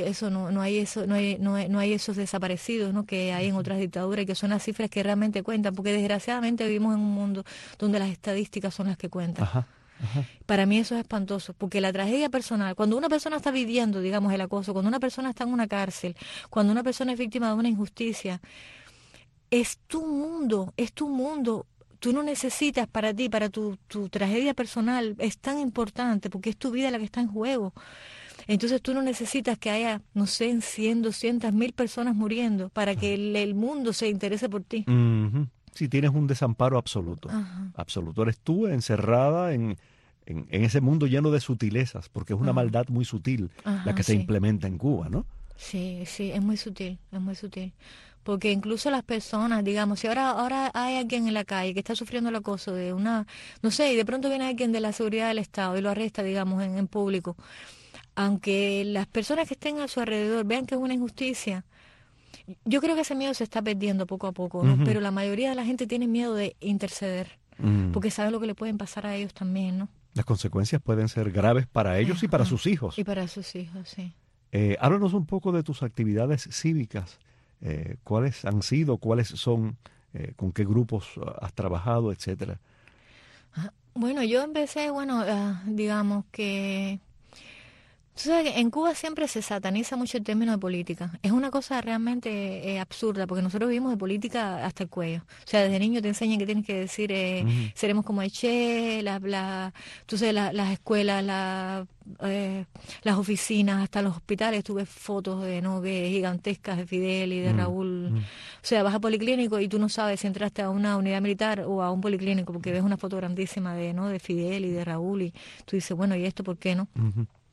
esos desaparecidos, ¿no? Que hay en otras dictaduras y que son las cifras que realmente cuentan, porque desgraciadamente vivimos en un mundo donde las estadísticas son las que cuentan. Para mí eso es espantoso, porque la tragedia personal, cuando una persona está viviendo, digamos, el acoso, cuando una persona está en una cárcel, cuando una persona es víctima de una injusticia, es tu mundo. Tú no necesitas para ti, para tu tragedia personal, es tan importante porque es tu vida la que está en juego. Entonces tú no necesitas que haya, no sé, 100, 200, 1000 personas muriendo para que el mundo se interese por ti. Si tienes un desamparo absoluto, absoluto. Eres tú encerrada en ese mundo lleno de sutilezas, porque es una maldad muy sutil la que se implementa en Cuba, ¿no? Sí, es muy sutil. Porque incluso las personas, digamos, si ahora hay alguien en la calle que está sufriendo el acoso de una, no sé, y de pronto viene alguien de la seguridad del Estado y lo arresta, digamos, en público, aunque las personas que estén a su alrededor vean que es una injusticia, yo creo que ese miedo se está perdiendo poco a poco, ¿no? Pero la mayoría de la gente tiene miedo de interceder, porque sabe lo que le pueden pasar a ellos también, ¿no? Las consecuencias pueden ser graves para ellos y para sus hijos. Y para sus hijos, sí. Háblanos un poco de tus actividades cívicas. ¿Cuáles han sido? ¿Cuáles son? ¿Con qué grupos has trabajado, etcétera? Bueno, yo empecé, digamos que... Tú sabes que en Cuba siempre se sataniza mucho el término de política. Es una cosa realmente absurda, porque nosotros vivimos de política hasta el cuello. O sea, desde niño te enseñan que tienes que decir, seremos como el Che, tú sabes, las escuelas, las oficinas, hasta los hospitales. Tú ves fotos que gigantescas de Fidel y de Raúl. O sea, vas a policlínico y tú no sabes si entraste a una unidad militar o a un policlínico, porque ves una foto grandísima de Fidel y de Raúl y tú dices, bueno, ¿y esto por qué no?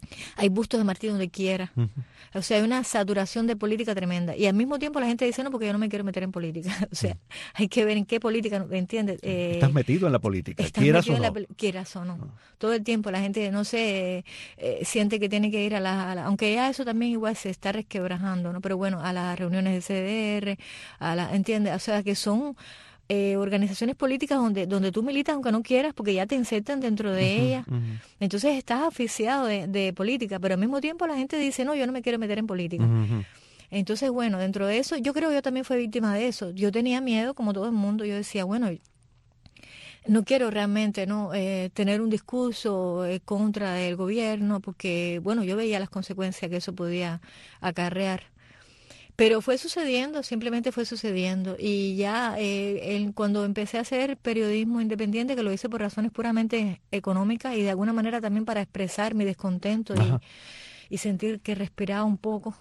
Hay bustos de Martí donde quiera. O sea, hay una saturación de política tremenda. Y al mismo tiempo la gente dice, no, porque yo no me quiero meter en política. O sea, hay que ver en qué política, ¿entiendes? Estás metido en la política, quieras o no. Quieras o no. Todo el tiempo la gente, no sé, siente que tiene que ir a la... Aunque ya eso también igual se está resquebrajando, ¿no? Pero bueno, a las reuniones de CDR, ¿entiendes? O sea, que son... organizaciones políticas donde tú militas aunque no quieras, porque ya te insertan dentro de ellas. Entonces estás aficiado de política, pero al mismo tiempo la gente dice, no, yo no me quiero meter en política. Entonces, bueno, dentro de eso, yo creo que yo también fui víctima de eso. Yo tenía miedo, como todo el mundo. Yo decía, bueno, no quiero realmente tener un discurso contra el gobierno, porque, bueno, yo veía las consecuencias que eso podía acarrear. Pero fue sucediendo, simplemente fue sucediendo. Y ya cuando empecé a hacer periodismo independiente, que lo hice por razones puramente económicas y de alguna manera también para expresar mi descontento y sentir que respiraba un poco.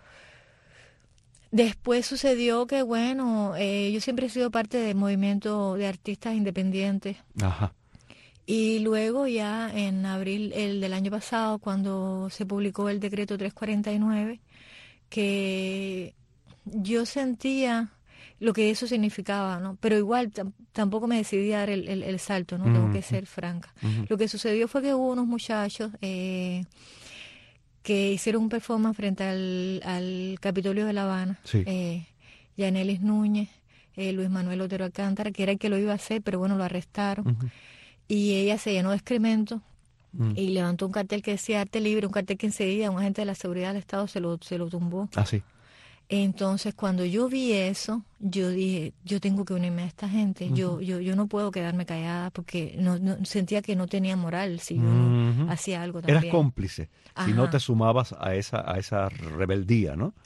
Después sucedió que, bueno, yo siempre he sido parte del movimiento de artistas independientes. Y luego ya en abril del año pasado, cuando se publicó el decreto 349, que yo sentía lo que eso significaba, ¿no? Pero igual tampoco me decidí a dar el salto, ¿no? Tengo que ser franca. Lo que sucedió fue que hubo unos muchachos que hicieron un performance frente al Capitolio de La Habana. Yanelis Núñez, Luis Manuel Otero Alcántara, que era el que lo iba a hacer, pero bueno, lo arrestaron. Y ella se llenó de excremento. Y levantó un cartel que decía Arte Libre, un cartel que enseguida un agente de la seguridad del Estado se lo tumbó. Sí. Entonces, cuando yo vi eso, yo dije, yo tengo que unirme a esta gente. Yo no puedo quedarme callada porque no sentía que no tenía moral si yo no hacía algo también. Eras cómplice si no te sumabas a esa rebeldía, ¿no?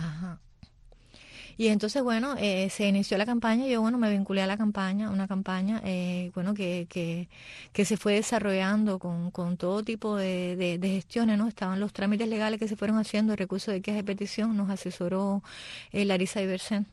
Y entonces, bueno, se inició la campaña. Yo, bueno, me vinculé a la campaña, una campaña, bueno, que se fue desarrollando con todo tipo de gestiones, ¿no? Estaban los trámites legales que se fueron haciendo, el recurso de queja de petición, nos asesoró Larisa Iversen.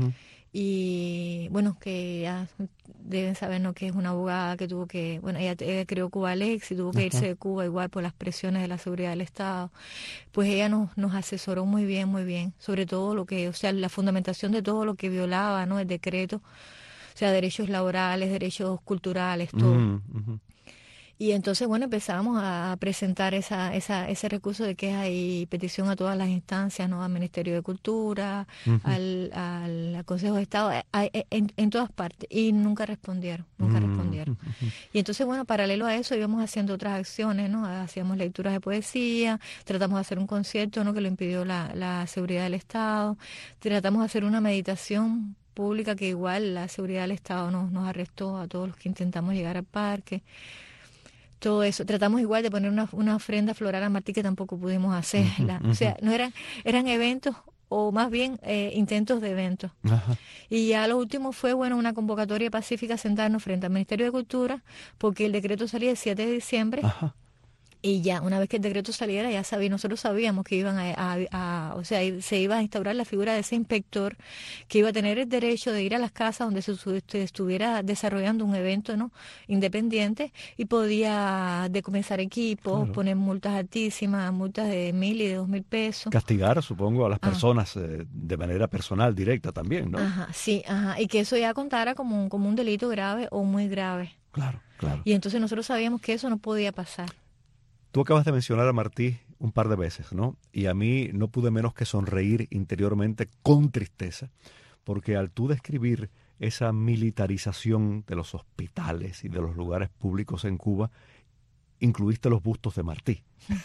Y bueno, que ya deben saber, ¿no?, que es una abogada que tuvo que, bueno, ella creó Cubalex y tuvo que irse de Cuba igual por las presiones de la seguridad del Estado. Pues ella nos asesoró muy bien, sobre todo lo que, o sea, la fundamentación de todo lo que violaba, ¿no?, el decreto, o sea, derechos laborales, derechos culturales, todo. Y entonces, bueno, empezamos a presentar ese recurso de queja y petición a todas las instancias, ¿no? Al Ministerio de Cultura, al Consejo de Estado, en todas partes. Y nunca respondieron. Y entonces, bueno, paralelo a eso íbamos haciendo otras acciones, ¿no? Hacíamos lecturas de poesía, tratamos de hacer un concierto, ¿no?, que lo impidió la seguridad del Estado, tratamos de hacer una meditación pública que igual la seguridad del Estado nos arrestó a todos los que intentamos llegar al parque. Todo eso. Tratamos igual de poner una ofrenda floral a Martí, que tampoco pudimos hacerla. O sea, no eran eventos, o más bien intentos de eventos. Y ya lo último fue, bueno, una convocatoria pacífica, sentarnos frente al Ministerio de Cultura, porque el decreto salía el 7 de diciembre. Y ya, una vez que el decreto saliera, nosotros sabíamos que iban o sea, se iba a instaurar la figura de ese inspector que iba a tener el derecho de ir a las casas donde se estuviera desarrollando un evento, ¿no?, independiente, y podía decomisar equipos, poner multas altísimas, multas de 1.000 y de 2.000 pesos. Castigar, supongo, a las personas de manera personal, directa también, ¿no? Y que eso ya contara como un delito grave o muy grave. Claro. Y entonces nosotros sabíamos que eso no podía pasar. Tú acabas de mencionar a Martí un par de veces, ¿no? Y a mí no pude menos que sonreír interiormente con tristeza, porque al tú describir esa militarización de los hospitales y de los lugares públicos en Cuba, incluiste los bustos de Martí.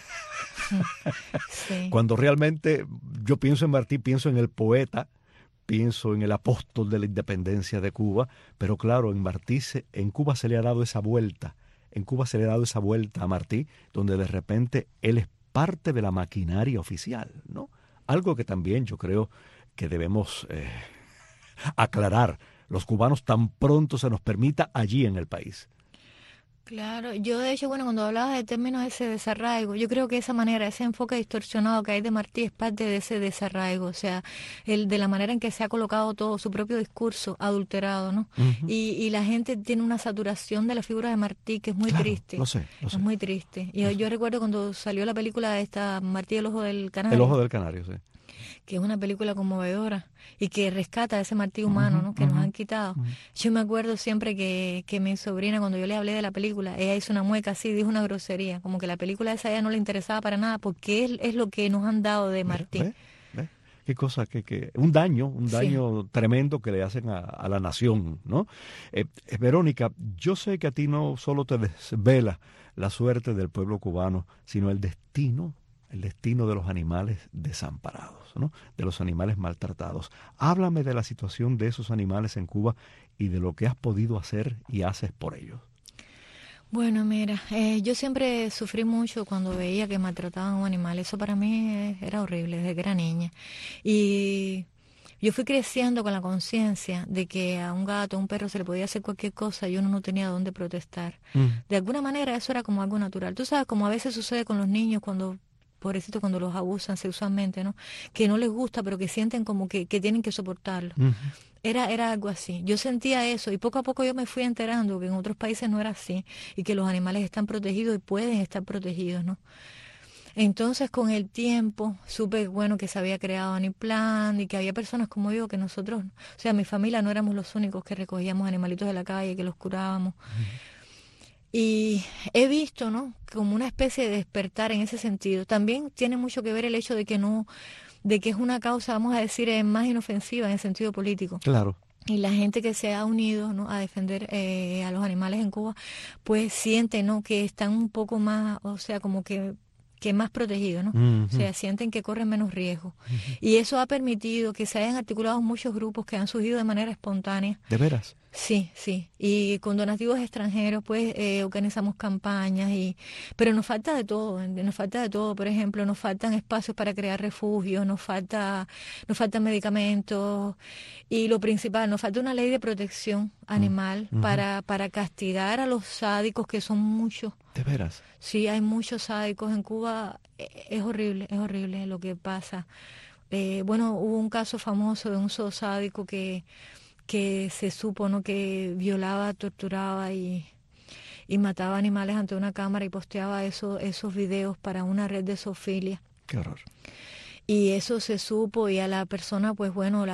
Sí. Cuando realmente yo pienso en Martí, pienso en el poeta, pienso en el apóstol de la independencia de Cuba, pero claro, en Cuba se le ha dado esa vuelta. En Cuba se le ha dado esa vuelta a Martí, donde de repente él es parte de la maquinaria oficial, ¿no? Algo que también yo creo que debemos aclarar. Los cubanos tan pronto se nos permita allí en el país. Claro, yo de hecho, bueno, cuando hablabas de términos de ese desarraigo, yo creo que esa manera, ese enfoque distorsionado que hay de Martí es parte de ese desarraigo, o sea, de la manera en que se ha colocado todo, su propio discurso adulterado, ¿no? Y la gente tiene una saturación de la figura de Martí que es muy triste. Lo sé. Es muy triste. Y yo recuerdo cuando salió la película de esta Martí, El Ojo del Canario. El Ojo del Canario, sí. Que es una película conmovedora y que rescata ese Martí humano, ¿no? Que nos han quitado. Yo me acuerdo siempre que mi sobrina, cuando yo le hablé de la película, ella hizo una mueca así, dijo una grosería, como que la película esa a ella no le interesaba para nada, porque es lo que nos han dado de Martí. ¿Ve? Qué cosa, que un daño tremendo que le hacen a la nación, ¿no? Verónica, yo sé que a ti no solo te desvela la suerte del pueblo cubano, sino el destino de los animales desamparados, ¿no? De los animales maltratados. Háblame de la situación de esos animales en Cuba y de lo que has podido hacer y haces por ellos. Bueno, mira, yo siempre sufrí mucho cuando veía que maltrataban a un animal. Eso para mí era horrible desde que era niña. Y yo fui creciendo con la conciencia de que a un gato, a un perro se le podía hacer cualquier cosa y uno no tenía dónde protestar. De alguna manera eso era como algo natural. Tú sabes, como a veces sucede con los niños cuando los abusan sexualmente, ¿no? Que no les gusta, pero que sienten como que tienen que soportarlo. Era algo así. Yo sentía eso y poco a poco yo me fui enterando que en otros países no era así y que los animales están protegidos y pueden estar protegidos, ¿no? Entonces, con el tiempo, supe, bueno, que se había creado Aniplan y que había personas como yo, que nosotros, o sea, mi familia no éramos los únicos que recogíamos animalitos de la calle, que los curábamos. Y he visto, ¿no?, como una especie de despertar en ese sentido. También tiene mucho que ver el hecho de que es una causa, vamos a decir, más inofensiva en el sentido político. Claro. Y la gente que se ha unido, ¿no?, a defender a los animales en Cuba, pues siente, ¿no?, que están un poco más, o sea, como que más protegidos, ¿no? O sea, sienten que corren menos riesgo. Y eso ha permitido que se hayan articulado muchos grupos que han surgido de manera espontánea. ¿De veras? Sí. Y con donativos extranjeros, pues, organizamos campañas, pero nos falta de todo. Por ejemplo, nos faltan espacios para crear refugios, nos faltan medicamentos, y lo principal, nos falta una ley de protección animal para castigar a los sádicos, que son muchos. ¿De veras? Sí, hay muchos sádicos en Cuba. Es horrible lo que pasa. Bueno, hubo un caso famoso de un zoosádico que se supo, ¿no?, que violaba, torturaba y mataba animales ante una cámara y posteaba esos videos para una red de zoofilia. Qué horror. Y eso se supo, y a la persona, pues bueno,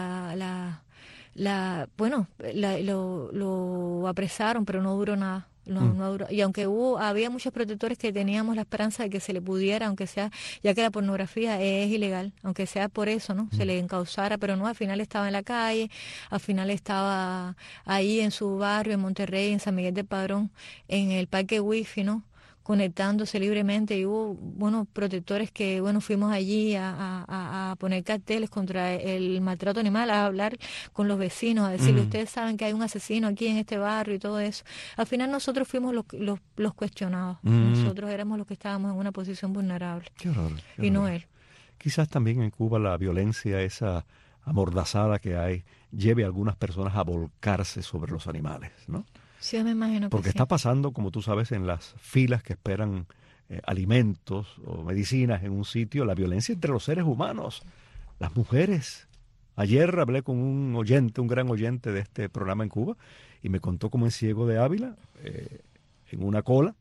lo apresaron, pero no duró nada. No duró. Y aunque había muchos protectores que teníamos la esperanza de que se le pudiera, aunque sea, ya que la pornografía es ilegal, aunque sea por eso, ¿no?, se le encausara, pero no, al final estaba en la calle, al final estaba ahí en su barrio, en Monterrey, en San Miguel del Padrón, en el parque Wi-Fi, ¿no?, conectándose libremente. Y hubo, bueno, protectores que, bueno, fuimos allí a poner carteles contra el maltrato animal, a hablar con los vecinos, a decirle, ustedes saben que hay un asesino aquí en este barrio y todo eso. Al final nosotros fuimos los cuestionados. Nosotros éramos los que estábamos en una posición vulnerable. Qué horror. Y no él. Quizás también en Cuba la violencia, esa amordazada que hay, lleve a algunas personas a volcarse sobre los animales, ¿no? Sí, me imagino que porque sí. Está pasando, como tú sabes, en las filas que esperan alimentos o medicinas en un sitio, la violencia entre los seres humanos, las mujeres. Ayer hablé con un gran oyente de este programa en Cuba, y me contó cómo en Ciego de Ávila, en una cola,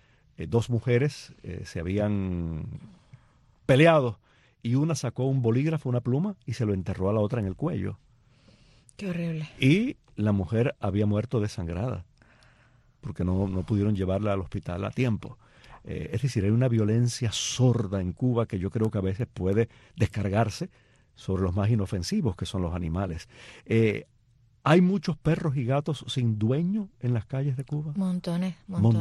2 mujeres se habían peleado, y una sacó un bolígrafo, una pluma, y se lo enterró a la otra en el cuello. Qué horrible. Y la mujer había muerto desangrada, porque no pudieron llevarla al hospital a tiempo. Es decir, hay una violencia sorda en Cuba que yo creo que a veces puede descargarse sobre los más inofensivos, que son los animales. ¿Hay muchos perros y gatos sin dueño en las calles de Cuba? Montones.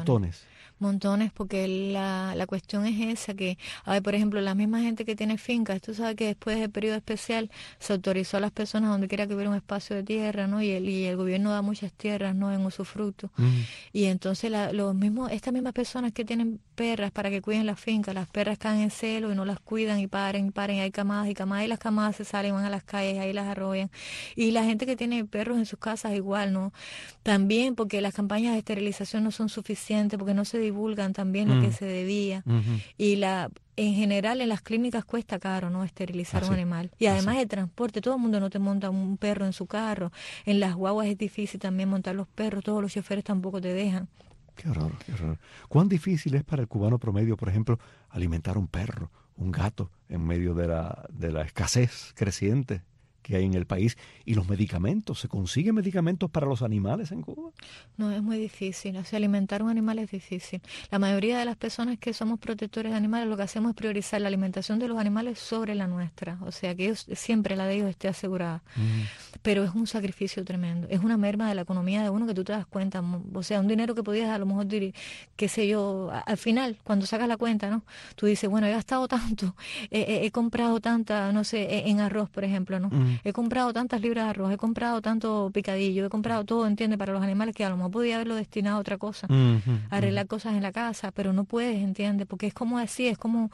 Montones, porque la cuestión es esa, que, a ver, por ejemplo, la misma gente que tiene fincas, tú sabes que después del periodo especial se autorizó a las personas donde quiera que hubiera un espacio de tierra, ¿no? Y el gobierno da muchas tierras, ¿no?, en usufructo. Y entonces estas mismas personas que tienen perras para que cuiden las fincas, las perras caen en celo y no las cuidan, y paren, hay camadas y camadas, y las camadas se salen, van a las calles, ahí las arrollan. Y la gente que tiene perros perros en sus casas igual, ¿no? También porque las campañas de esterilización no son suficientes, porque no se divulgan también lo que se debía. Y en general en las clínicas cuesta caro, ¿no?, esterilizar un animal. Y además el transporte, todo el mundo no te monta un perro en su carro. En las guaguas es difícil también montar los perros, todos los choferes tampoco te dejan. Qué horror, qué horror. ¿Cuán difícil es para el cubano promedio, por ejemplo, alimentar un perro, un gato, en medio de la escasez creciente que hay en el país? ¿Y los medicamentos? ¿Se consiguen medicamentos para los animales en Cuba? No, es muy difícil. O sea, alimentar un animal es difícil. La mayoría de las personas que somos protectores de animales, lo que hacemos es priorizar la alimentación de los animales sobre la nuestra. O sea, que siempre la de ellos esté asegurada. Pero es un sacrificio tremendo. Es una merma de la economía de uno que tú te das cuenta. O sea, un dinero que podías a lo mejor, qué sé yo, al final, cuando sacas la cuenta, ¿no? Tú dices, bueno, he gastado tanto, he comprado tanta, no sé, en arroz, por ejemplo, ¿no? He comprado tantas libras de arroz, he comprado tanto picadillo, he comprado todo, ¿entiendes?, para los animales, que a lo mejor podía haberlo destinado a otra cosa, arreglar cosas en la casa, pero no puedes, ¿entiendes? Porque es como así, es como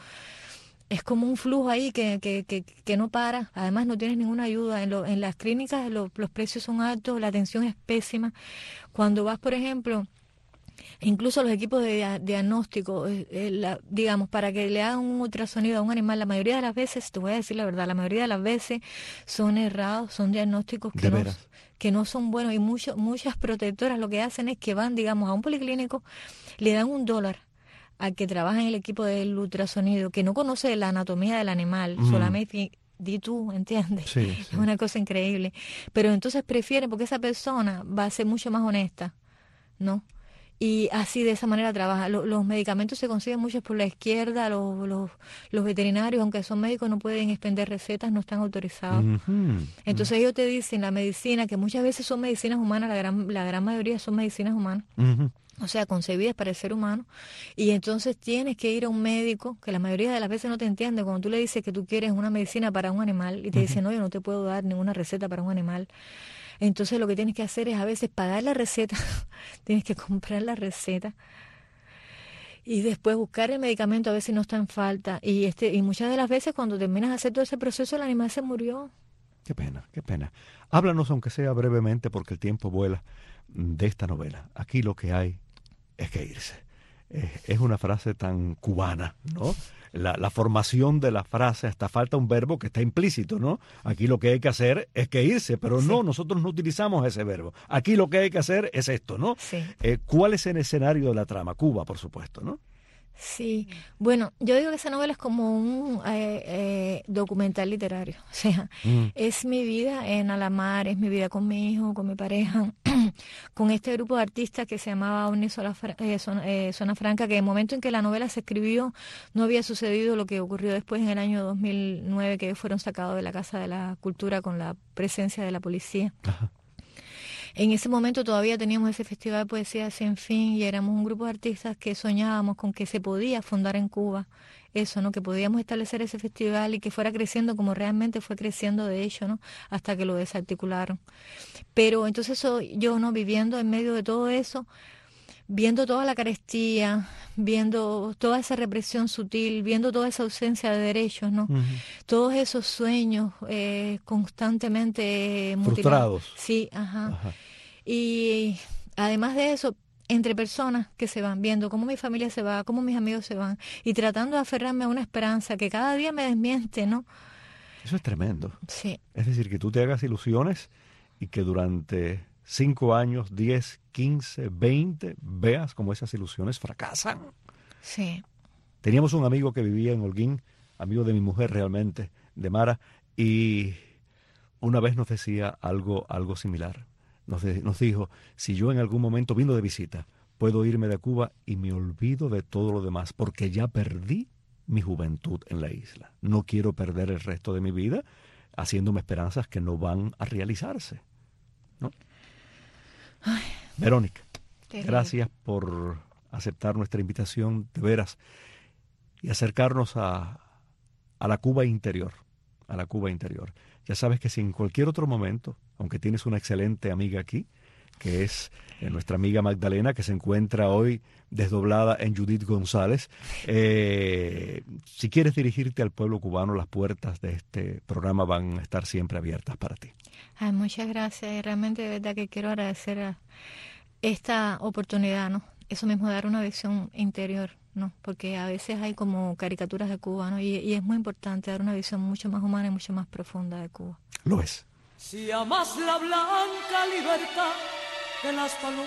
un flujo ahí que no para. Además no tienes ninguna ayuda. En las clínicas los precios son altos, la atención es pésima. Cuando vas, por ejemplo, incluso los equipos de diagnóstico, digamos, para que le hagan un ultrasonido a un animal, la mayoría de las veces, te voy a decir la verdad, la mayoría de las veces son errados, son diagnósticos que no son buenos. Y muchas protectoras lo que hacen es que van, digamos, a un policlínico, le dan $1 al que trabaja en el equipo del ultrasonido, que no conoce la anatomía del animal, solamente di tú, ¿entiendes? Sí. Es una cosa increíble. Pero entonces prefieren, porque esa persona va a ser mucho más honesta, ¿no? Y así de esa manera trabaja. Los medicamentos se consiguen muchos por la izquierda, los veterinarios, aunque son médicos, no pueden expender recetas, no están autorizados. Entonces ellos te dicen la medicina, que muchas veces son medicinas humanas, la gran mayoría son medicinas humanas. O sea, concebidas para el ser humano, y entonces tienes que ir a un médico, que la mayoría de las veces no te entiende cuando tú le dices que tú quieres una medicina para un animal, y te dicen, no, yo no te puedo dar ninguna receta para un animal. Entonces lo que tienes que hacer es a veces pagar la receta, tienes que comprar la receta, y después buscar el medicamento a ver si no está en falta, y muchas de las veces cuando terminas de hacer todo ese proceso, el animal se murió. Qué pena, qué pena. Háblanos, aunque sea brevemente, porque el tiempo vuela, de esta novela. Aquí lo que hay es que irse. Es una frase tan cubana, ¿no? La formación de la frase, hasta falta un verbo que está implícito, ¿no? Aquí lo que hay que hacer es que irse, pero no, nosotros no utilizamos ese verbo. Aquí lo que hay que hacer es esto, ¿no? Sí. ¿Cuál es el escenario de la trama? Cuba, por supuesto, ¿no? Sí, bueno, yo digo que esa novela es como un documental literario, o sea, es mi vida en Alamar, es mi vida con mi hijo, con mi pareja, con este grupo de artistas que se llamaba Zona Franca, que en el momento en que la novela se escribió no había sucedido lo que ocurrió después en el año 2009, que fueron sacados de la Casa de la Cultura con la presencia de la policía. Ajá. En ese momento todavía teníamos ese festival de poesía sin fin y éramos un grupo de artistas que soñábamos con que se podía fundar en Cuba eso, ¿no? Que podíamos establecer ese festival y que fuera creciendo como realmente fue creciendo, de hecho, ¿no? Hasta que lo desarticularon. Pero entonces yo, ¿no? Viviendo en medio de todo eso, viendo toda la carestía, viendo toda esa represión sutil, viendo toda esa ausencia de derechos, ¿no? Todos esos sueños constantemente frustrados. Sí, ajá. Y además de eso, entre personas que se van, viendo cómo mi familia se va, cómo mis amigos se van, y tratando de aferrarme a una esperanza que cada día me desmiente, ¿no? Eso es tremendo. Sí. Es decir, que tú te hagas ilusiones y que durante 5 años, 10, 15, 20, veas cómo esas ilusiones fracasan. Sí. Teníamos un amigo que vivía en Holguín, amigo de mi mujer realmente, de Mara, y una vez nos decía algo similar. Nos dijo, si yo en algún momento, vino de visita, puedo irme de Cuba y me olvido de todo lo demás, porque ya perdí mi juventud en la isla. No quiero perder el resto de mi vida haciéndome esperanzas que no van a realizarse, ¿no? Ay, Verónica, terrible. Gracias por aceptar nuestra invitación, de veras, y acercarnos a la Cuba interior, Ya sabes que si en cualquier otro momento, aunque tienes una excelente amiga aquí, que es nuestra amiga Magdalena, que se encuentra hoy desdoblada en Judith González. Si quieres dirigirte al pueblo cubano, las puertas de este programa van a estar siempre abiertas para ti. Ay, muchas gracias. Realmente de verdad que quiero agradecer a esta oportunidad, ¿no? Eso mismo, dar una visión interior, ¿no? Porque a veces hay como caricaturas de Cuba, ¿no? Y es muy importante dar una visión mucho más humana y mucho más profunda de Cuba. Lo es. Si amas la blanca libertad de las palomas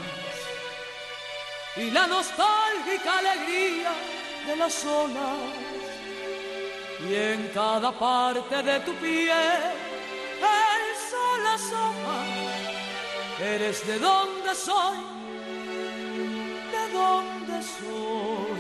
y la nostálgica alegría de las olas, y en cada parte de tu piel el sol asoma, eres de donde soy, de donde soy.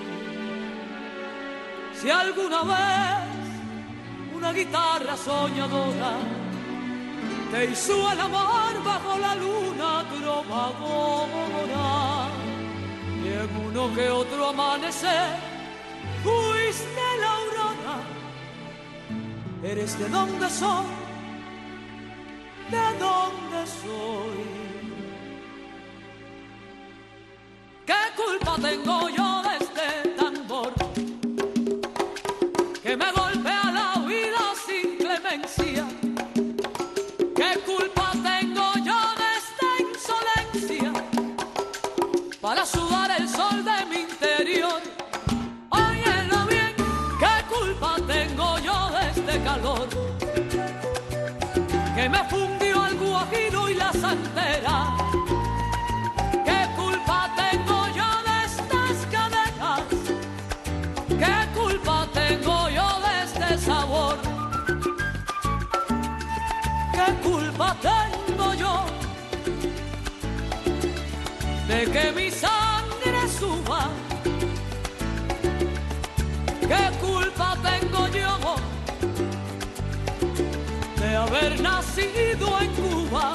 Si alguna vez una guitarra soñadora te hizo el amor bajo la luna trovadora, y en uno que otro amanecer fuiste la aurora, eres de donde soy, de donde soy. ¿Qué culpa tengo yo de este tambor que me golpea la vida sin clemencia? ¿Qué culpa tengo yo de esta insolencia para sudar el sol de mi interior? Óyelo bien, ¿qué culpa tengo yo de este calor que me fundió el guajiro y la santera? ¿Qué culpa tengo yo de estas cadenas? ¿Qué culpa tengo yo de este sabor? ¿Qué culpa tengo yo de que mi sangre suba? ¿Qué culpa tengo yo de haber nacido en Cuba?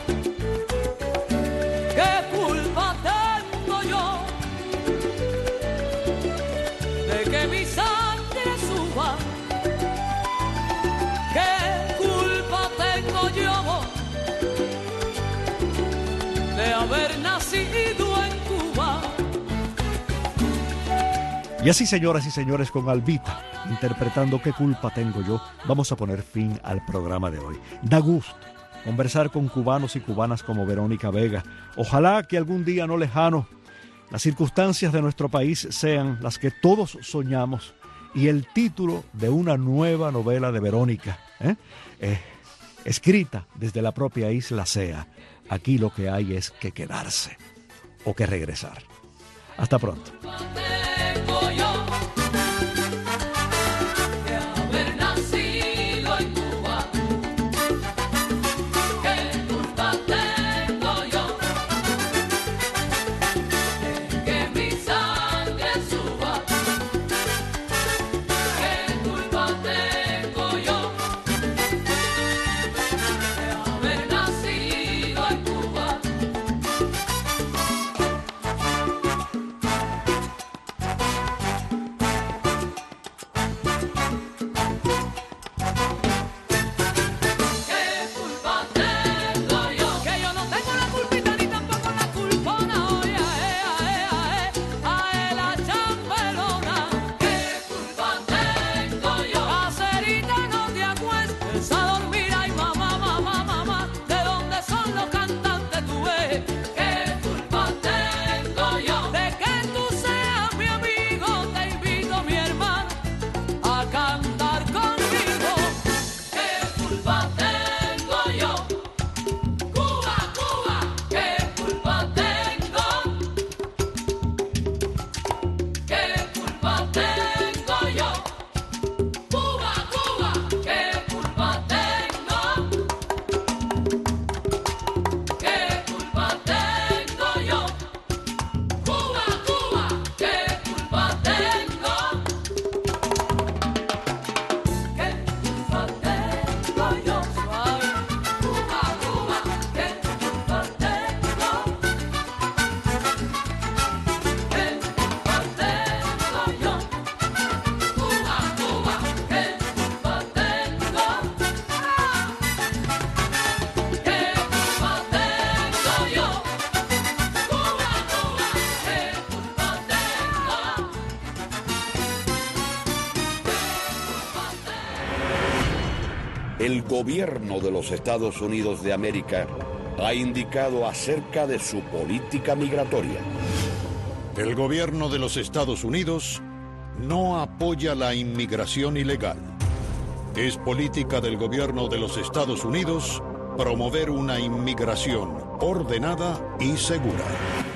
¿Qué culpa tengo yo de que mi sangre suba? ¿Qué culpa tengo yo de haber nacido en Cuba? Y así, señoras y señores, con Albita interpretando ¿Qué culpa tengo yo?, vamos a poner fin al programa de hoy. Da gusto conversar con cubanos y cubanas como Verónica Vega. Ojalá que algún día no lejano las circunstancias de nuestro país sean las que todos soñamos y el título de una nueva novela de Verónica, escrita desde la propia isla sea: aquí lo que hay es que quedarse o que regresar. Hasta pronto. el gobierno de los Estados Unidos de América ha indicado acerca de su política migratoria. El gobierno de los Estados Unidos no apoya la inmigración ilegal. Es política del gobierno de los Estados Unidos promover una inmigración ordenada y segura.